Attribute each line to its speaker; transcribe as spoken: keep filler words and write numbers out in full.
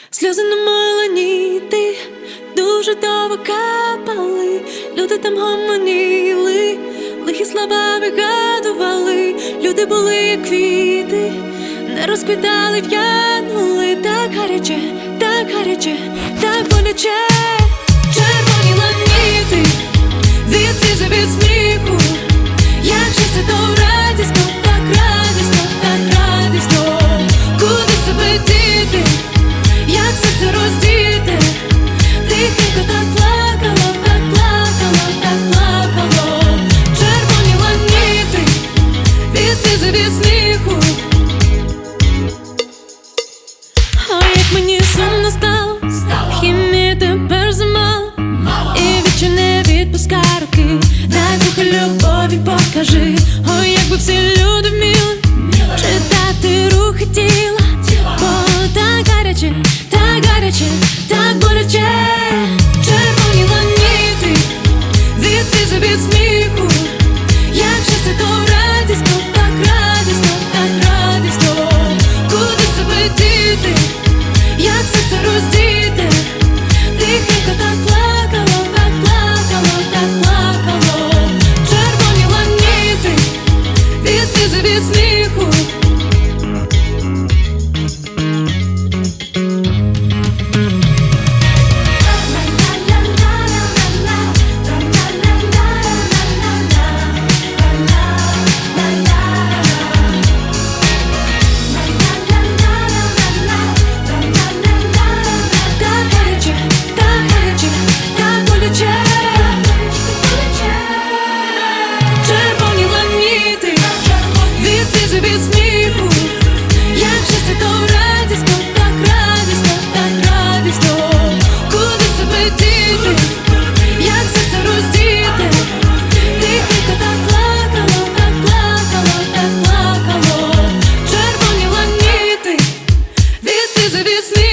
Speaker 1: Сльози на меланіти дуже довго капали, люди там гомоніли, лихі слова вигадували. Люди були як квіти, не розквітали, в'янули. Так гаряче, так гаряче, так боляче. Червоні ланіти, від сліз і від сміху. Як же це то радісно, так радісно, так радісно. Куди себе діти, як серце роздіти. Тихенько так плакало, так плакало, так плакало. Червоні ланіти, від сліз і від сміху. Ой, як мені сумно стало, хімії тепер замало, і вічі не відпускай руки. Дай трохи любові покажи. Ой, якби всі люди вміли читати рухи тіла, бо так гаряче, так гаряче, так боляче. Червоні ланіти, від сліз і від сміху. Як же це то радісно, так радісно, так радісно. Куди себе діти, як серце роздіти. Тихенько так плакало, так плакало, так плакало. Червоні ланіти, від сліз і від сміху. Від сміху, як же це то радісно, так радісно, так радісно. Куди себе діти, як серце роздіти. Тихенько так плакало, так плакало, так плакало. Червоні ланіти, від сліз і від сміху.